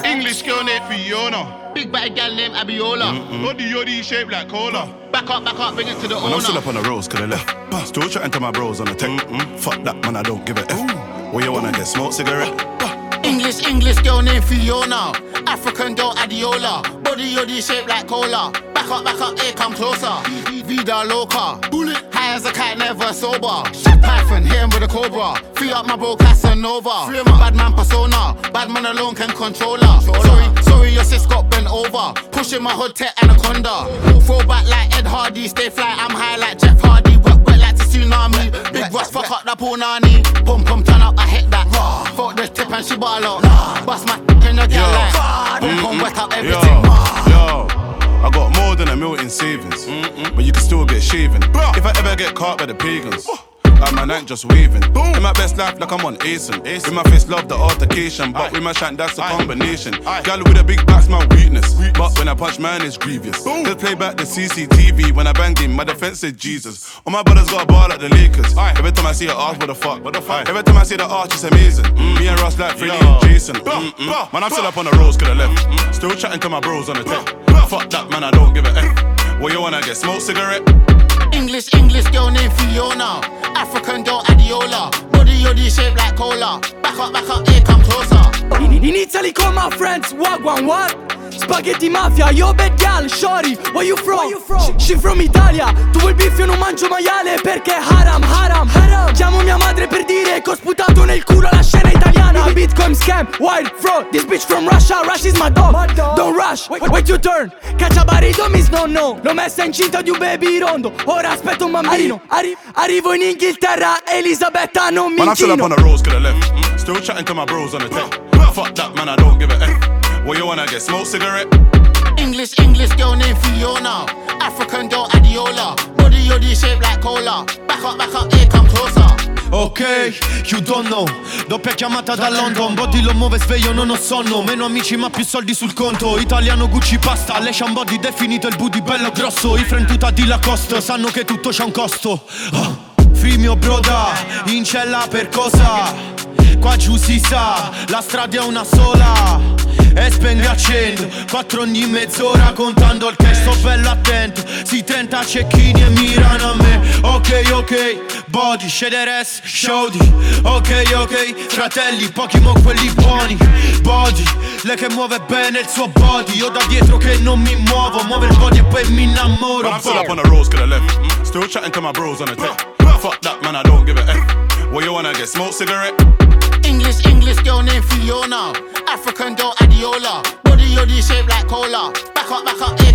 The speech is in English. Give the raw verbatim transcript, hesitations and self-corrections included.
English girl named Fiona. Big bad gal named Abiola. Mm-mm. Body yoddy shaped like cola. Back up, back up, bring it to the Man, owner. I'm still up on the roads, could I left. Still chatting to my bros on the tech. Mm-mm. Fuck that, man, I don't give a F. What you wanna get, smoke cigarette? English, English girl named Fiona. African girl Adiola. Body yoddy shaped like cola. Back up, back up, here come closer. Vida loca. Bullet. High as a cat, never sober. Python, hit him with a cobra. Free up my bro Casanova. Bad man persona. Bad man alone can control her. Sorry, sorry, your sis got bent over. Pushing my hood tech anaconda. Throw back like Ed Hardy. Stay fly, I'm high like Jeff Hardy. Wet, wet like the tsunami. Big Ross, fuck up that punani. Pum, pum, turn up, I hit that. Fuck the tip and she ball out. Bust my in the girl like. Pum, pum, wet up everything. Yo, I got more than a mil in savings, Mm-mm. but you can still get shaven. Bruh. If I ever get caught by the pagans, like my night just waving. Boom. In my best life, like I'm on Asen. With my face, love the altercation, but Aye. with my shank, that's a Aye. combination. Aye. Girl with a big back's my weakness, weakness. But when I punch, man, it's grievous. Just play back the C C T V when I banged him. My defense said Jesus. All my brothers got a ball like the Lakers. Aye. Every time I see her arch, what the fuck? What the fuck? Every time I see the arch, it's amazing. Mm. Me and Ross like Freddie and Jason. Mm -mm. Man, I'm still up on the roads, could I left. Mm-mm. Still chatting to my bros on the tech. Fuck that, man, I don't give a F. What you wanna get, smoke cigarette? English, English girl named Fiona. African girl Adiola. Body yoddy shaped like cola. Back up, back up, here come closer. In, in Italy call my friends, wagwan, what? Spaghetti mafia, yo bad gal, shorty, where you from? Where you from? She from Italia. Tu vuoi beef, io non mangio maiale perché haram, haram, haram. Chiamo mia madre per dire che ho sputato nel culo la scena italiana. Bitcoin scam, wild fraud, this bitch from Russia, Rush is my dog, my dog. Don't rush, wait, wait your turn. Cacciabarito mi snonno, l'ho messa incinta di un baby rondo. Ora aspetto un bambino, Arri- arrivo in Inghilterra, Elisabetta non mi Man, I'm still up inchino. on the roads, could I left. Mm-mm. Still chatting to my bros on the tech. Fuck that, man, I don't give a F. What you wanna get, smoke cigarette? English, English girl named Fiona. African girl Adiola. Body yoddy shaped like cola. Back up, back up, here come closer. Ok, you don't know. Doppia chiamata da London. Body lo muove sveglio, non ho sonno. Meno amici ma più soldi sul conto. Italiano Gucci pasta. Leishan body definito il booty bello grosso. I friend tutta di Lacoste sanno che tutto c'ha un costo. oh. Free mio broda, in cella per cosa? Qua giù si sa, la strada è una sola. E spengo accendo, quattro ogni mezz'ora contando il cash. Sto bello attento, sì trenta cecchini e mirano a me. Ok, ok, body, shederes, showdy. Ok, ok, fratelli, pochi mo quelli buoni. Body, lei che muove bene il suo body. Io da dietro che non mi muovo, muove il body e poi mi innamoro. I'm still up on the roads, could I left. Mm-mm. Still chatting to my bros on the tech. Fuck that, man, I don't give a F. What you wanna get, smoke cigarette? English, English girl named Fiona. African girl Adiola. Body yoddy shaped like cola. Back up, back up,